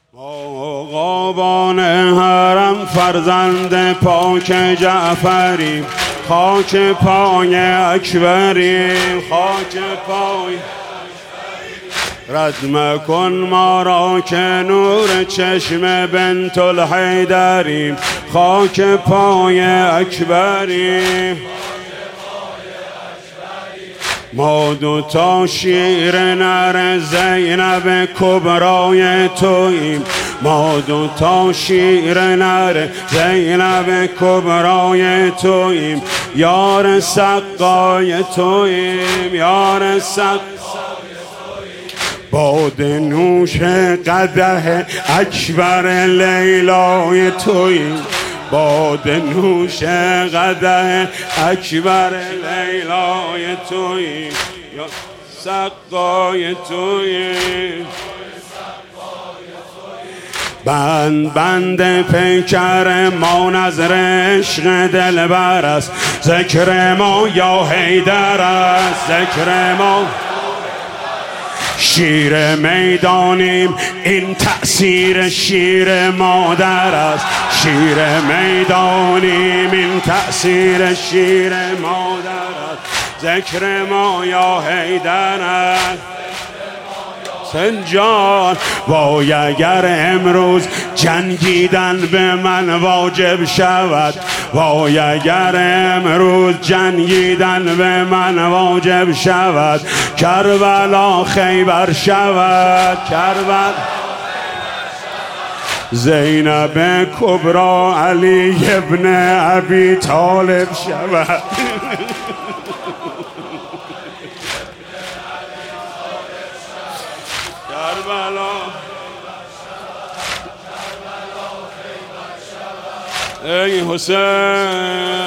قابان حرم فرزند پاک جعفری، خاک پای اکبری، خاک پای رد مکن ما را که نور چشم بنت الحیدری، خاک پای اکبری. ما دوتا شیر نر زینب کبرای توییم، ما دوتا شیر نر زینب کبرای توییم، یار سقای توییم، یار سقای باد نوش قدح اکبر لیلای توییم، باد نوش قدح اکبر لیلای توییم، یا سقای توییم. بند بند پیکر ما نظر عشق دلبر است، ذکر ما یا حیدر است، ذکر ما شیر میدانیم، این تأثیر شیر مادر است، شیر میدانیم، این تأثیر شیر مادر است، ذکر ما یا حیدر است. سنجان وای اگر امروز جنگیدن به من واجب شود، وای اگر امروز جنگیدن به من واجب شود، کربلا خیبر شود، کربلا زینب کبرا علی ابن ابی طالب شود. ای حسین